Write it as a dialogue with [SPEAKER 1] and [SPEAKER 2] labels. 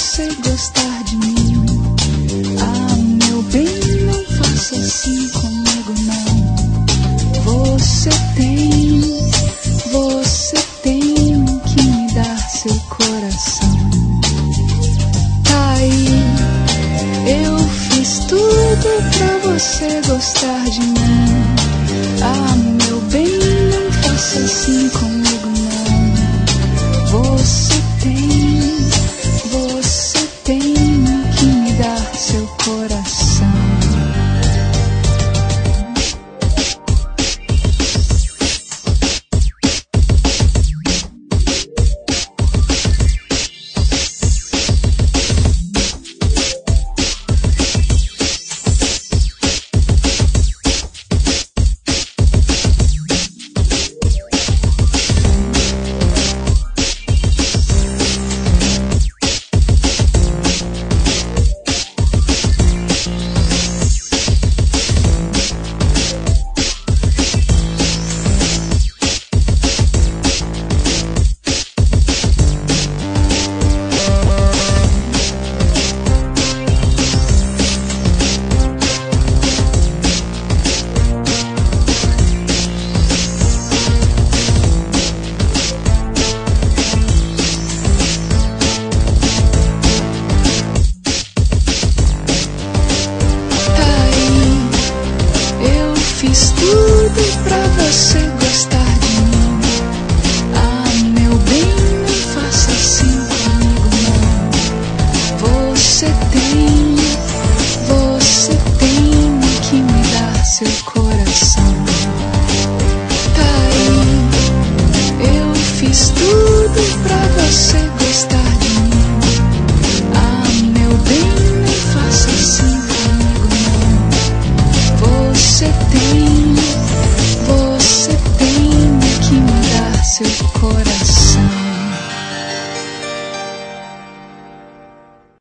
[SPEAKER 1] você gostar de mim. Ah, meu bem, não faça assim comigo não. Você tem que me dar seu coração. Tá aí, eu fiz tudo pra você gostar de mim. Ah, meu bem, não faça assim comigo não. Você tem que me dar seu coração. Fiz tudo pra você gostar de mim. Ah, meu bem, não faça assim comigo não. Você tem que me dar seu coração. Tá aí, eu fiz tudo pra você gostar de mim. Ah, meu bem, não faça assim comigo não. Você tem que me dar seu coração.